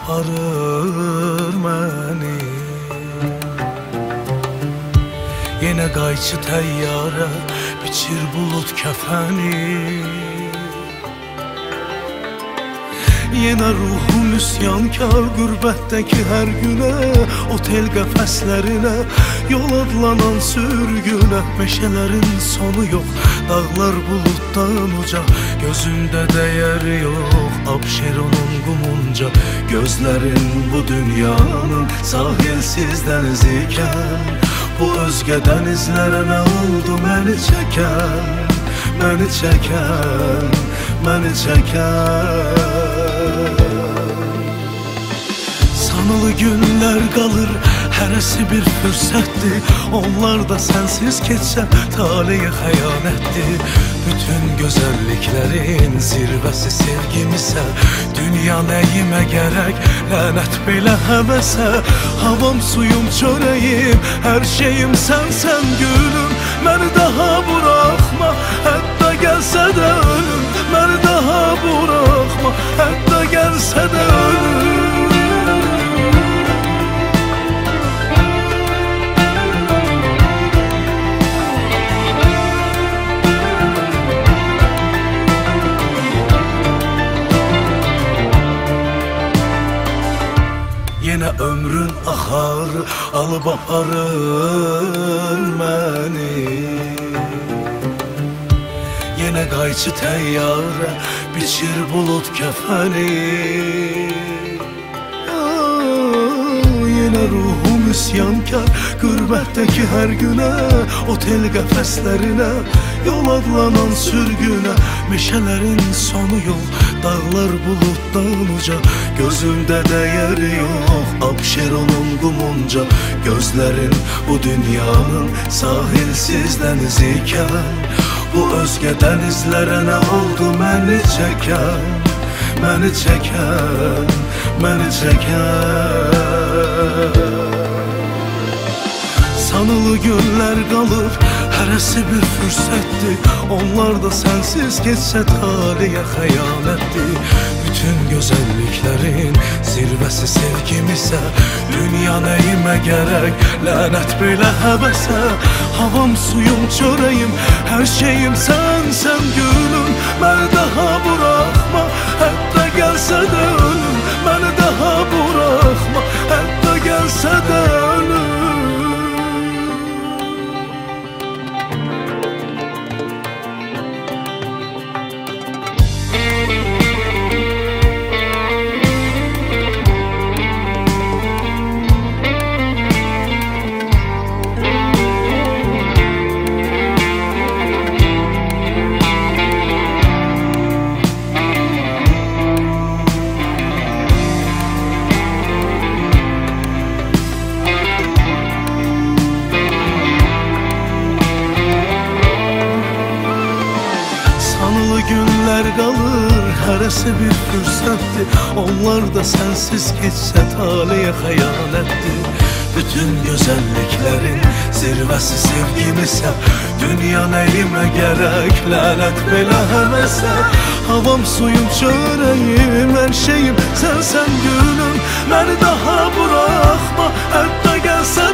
aparır məni. Yenə qayçı təyyarə biçir bulud kəfəni. Yenə ruhum üsyankar qürbətdəki hər günə, otel qəfəslərinə, yol adlanan sürgünə. Meşələrin sonu yox, dağlar buluddan uca, gözümdə dəyəri yox, Abşeronun qumunca. Gözlərin bu dünyanın sahilsiz dənizi ikən, bu özgə dənizlərə nə oldu məni çəkən, məni çəkən, məni çəkən. Sanılı günlər qalır, hərəsi bir fürsətdir. Onlar da sənsiz keçsə taleyə xəyanətdir. Bütün gözəlliklərin zirvəsi sevgimisə, dünya nəyimə gərək, lənət belə həvəsə. Havam, suyum, çörəyim, hər şeyim sənsən gülüm. Məni daha buraxma, hətta gəlsə də ölüm. Məni daha buraxma, hətta gəlsə də ölüm. Yenə ömrün axar, alıb aparır məni. Yenə qayçı təyyarə biçir bulud kəfəni. Yenə ruhum üsyankar qürbətdəki hər günə, otel qəfəslərinə, yol adlanan sürgünə. Meşələrin sonu yox, dağlar buluddan uca, gözümdə dəyəri yox, Abşeronun qumunca. Gözlərin bu dünyanın sahilsiz dənizi ikən, bu özgə dənizlərə nə oldu məni çəkən, məni çəkən, məni çəkən. Sanılı günlər qalır, hərəsi bir fürsətdir. Onlar da sənsiz keçsə taleyə xəyanətdir. Bütün gözəlliklərin zirvəsi sevgimisə, dünya nəyimə gərək, lənət belə həvəsə. Havam, suyum, çörəyim, hər şeyim sənsən gülüm. Məni daha buraxma, hətta gəlsə də ölüm. Məni daha buraxma, hətta gəlsə də ölüm. Günlər qalır, hərəsi bir fürsətdir. Onlar da sənsiz keçsə taleyə xəyanətdir. Bütün gözəlliklərin zirvəsi sevgimisə, dünya nəyimə gərək, lənət belə həvəsə. Havam, suyum, çörəyim, hər şeyim sənsən gülüm. Məni daha buraxma, hətta gəlsə